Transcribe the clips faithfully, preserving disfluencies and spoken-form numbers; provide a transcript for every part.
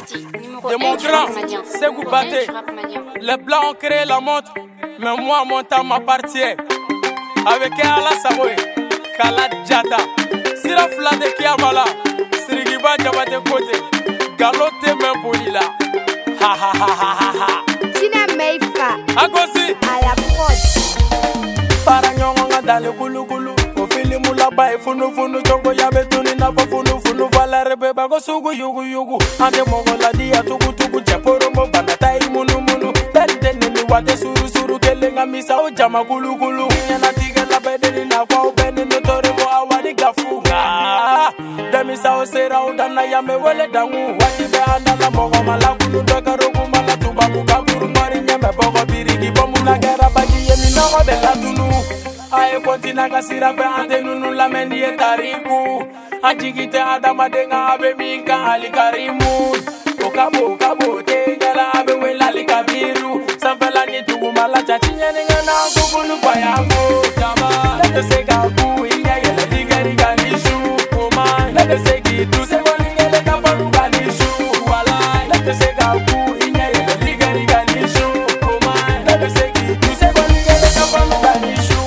de mon grand Ségou Baté. Les blancs ont créé la montre, mais moi mon temps m'appartient. Avec Ala Samoe, Kala Djata, Sira Flade Kiamala, Sirigiba Jabate Kote, Galote Membolila. Ha ha ha ha ha ha. Tina Meifa. Agosi. À la prod. Paranyonga dans le koulou koulou. Ofili mula bae funu funu jongo ya betuni na po funu funu valare be bago sugu yugu yugu. Ande mongola dia tugu tugu japoro mo banatai munu munu. Bende nini wate suru suru kelenga misa o jama kulu kulu. Nyana tiga la bedeni na kwa ubeni notore mo awadi gafunga. Demisa o sera o dana ya me wele dangu. Wati be anda la mogo malakulu doka rogu mala tubabu kaburu ngori nyeme bogo birigi bomu na gera bagi yemi nogo bela tunu. Aye kontina kasira pe ante nunu la mendi e tariku. Anjigite adama denga abe minka ali karimu. Okabo kabo te gala abe wela li kabiru. Sanfela ni tugu mala chachinya ninga na kukulu kwa yangu. Jama lete sega ku inya yele digari ganishu. Oma lete segi tu sego ningele kafaru ganishu. Wala lete sega ku inya yele digari ganishu. Oma lete segi tu sego ningele kafaru ganishu.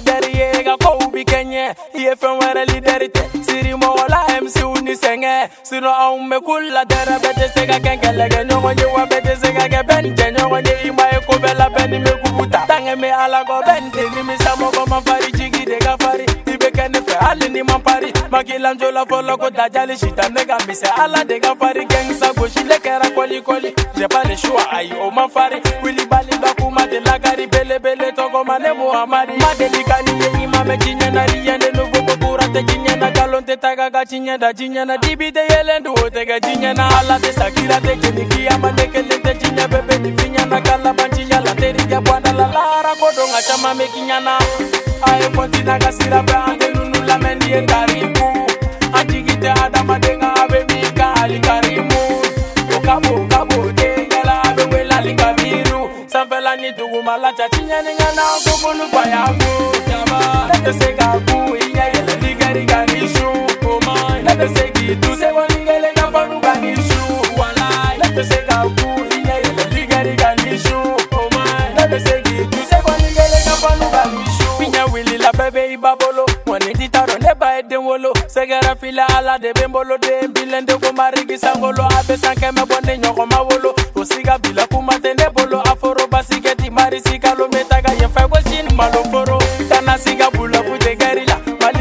Iye fen were liderite siri mo wala M C uni senge sino au me kula dera bete sega kengele ge nyongo nye wa bete sega ge bente nyongo nye ima e ko bela beni me kubuta tange me ala go bente ni mi samo go mafari jigi de gafari ibe kene fe ali ni mampari makila njola folo ko dajali shita nega mi se ala de gafari geng sa go shile kera koli koli j'ai pas le choix ayi o mafari wili bali bakuma de lagari bele bele togo mane muhammadi madelikani ye ima me kinya na riyende no te jinyana galonte tagaga chinyana jinyana dibide yelendu otega jinyana ala te sakira te kinikia manekele te jinya bebe ni finyana kala banchinya la teriga bwana la lara kodonga chama mekinyana aye kontina kasira be ande nunu la mendi endariku anjigite adama denga abe mika ali karimu okabo kabo te gala abe wela lingabiru sanfela ni tugu mala chachinya ningana kokunu kwa yangu jama lete sega ku inya yele ganishu, oh my. Let the say it to say one thing, let the fun ganishu. Walai, let the say go cool, yeah, let the gari ganishu, oh my. Let the say it to say one thing, let the fun ganishu. Pinya willy la bebe ibabolo, one indi taro neba ede wolo. Segera fila ala de bembolo de bilende ko marigi sangolo abe sanke me bonde nyoko mawolo. Osiga bila kumate nebolo aforo basigeti marisi kalo metaga yefa go shin malo foro. Tana siga bula fute garila.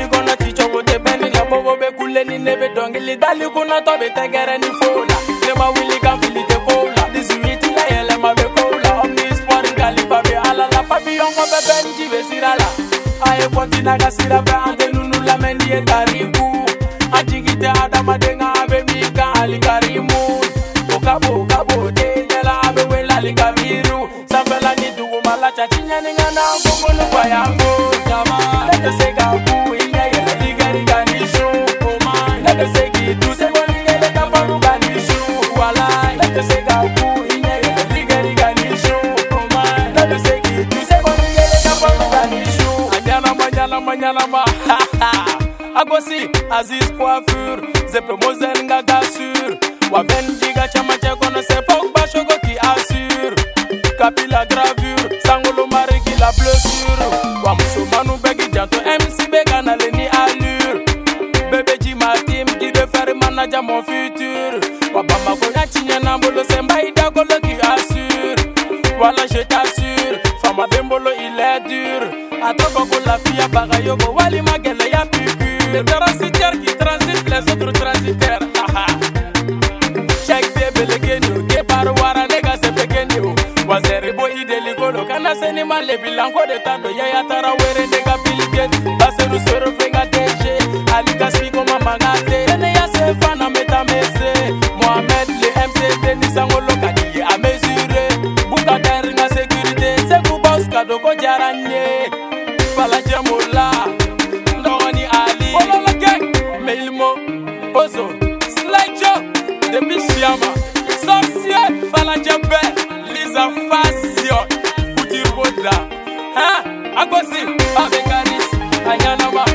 Ni nebe dongili dali kuna tobe tegere ni fola nema wili kan fili te kola disuiti la yele ma be kola omni sport galifa be ala la papillon ko be benji be sirala aye kontina ga sira be ande nunu la mendi e tariku ajigite adama denga abe mika ali karimu okabo kabo de yela abe wela li kabiru sambela ni dugu mala chachinya ninga na ngolo kwa yango jama lete sega ku inya yele digari ganishu. Let the say it to say one thing, let the fun ganishu. Walai, let the say go cool, inye le ligari ganishu. Oh my, let the say it to say one thing, let the fun ganishu. Anyana manyana manyana ma, ha ha. Agosi, Aziz coiffure, zepe mozen nga gasur. Wa bendiga chama cheko no se pogba shogo ki assure. Kapila gravure, sangolo mariki la blessure. Wa musomanu begi janto M C bega na leni allure. Bébé G ma team qui veut faire manager mon futur. Wabama ko nyachinya na mbolo semba ida golo qui assure. Voilà je t'assure, fama bembolo il est dur. Atoko ko la fille bagayo ko wali magele ya piqûre. Les transitaires qui transitent les autres transitaires. Check bébé le genio, que par wara nega se pequeño. Wazeri bo ideli golo kana seni male bilango de tando ya tara were nega bilget. Baseru soro fenga teje. Alika spigo mama gate Ene ya se fana meta mese Mohamed le M C T ni sangolo kadiye a mesure Buka der nga sécurité Sekou boss kado ko jaranye Fala jemola Ndogoni Ali Ololo gang Melmo Bozo Slide Joe Depi Siama Sorcier Fala jebe Lisa Fasio Kutir Boda Hein Agosi Abekaris Anyana ma